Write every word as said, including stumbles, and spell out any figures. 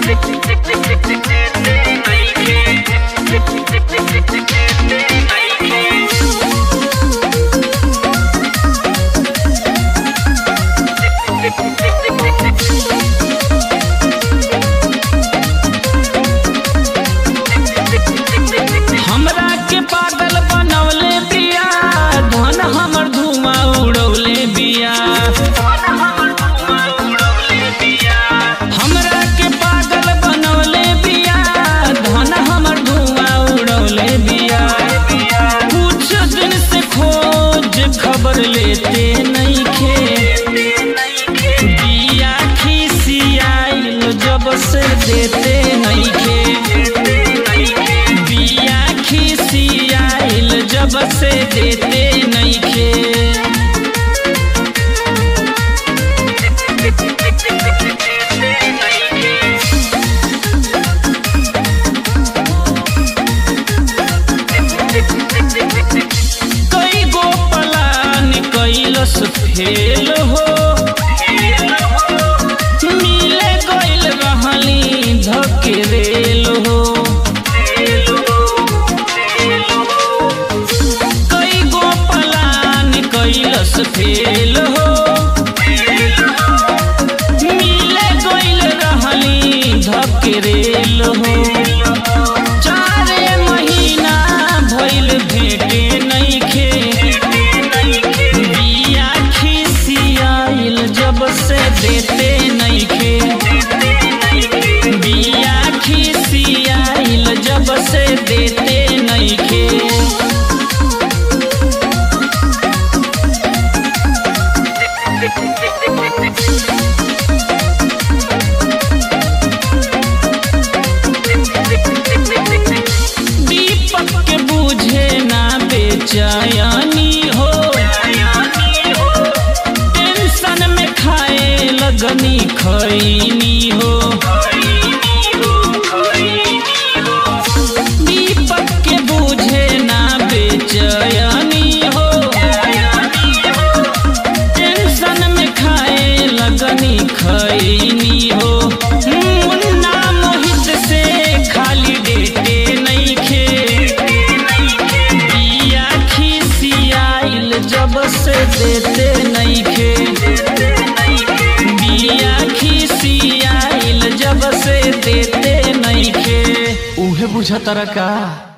हमरा के पागल बनवले बिया, धन हमर धुआं उड़ौले बिया। हमरा के पागल बनवले बिया, धन हमर धुआं उड़ौले बिया। कुछ दिन से खोज खबर लेते नइखे, बिया खिसियाइल जब से देते नइखे। जब से देते नइखे। कई गो प्लान कैलस फेल हो, मिले गइल रहली धकेरेल हो। फेल हो, मिले गइल रहली धकेरेल हो। चारे महीना भइल भेटे नइखे, बिया खिसियाइल जब से देते नइखे। बिया खिसियाइल जब से देते नइखे। दीपक के बुझे ना बेचैनी हो, टेंशन में खाए लगनी खैनी हो। दीपक के बुझे ना बेचैनी हो, टेंशन में खाए लगनी खैनी हो। मुन्ना मोहित से खाली डेटे नइखे, बिया खिसियाइल जब से देते नइखे। बिया खिसियाइल जब से देते नइखे। उहे बुझा तरका।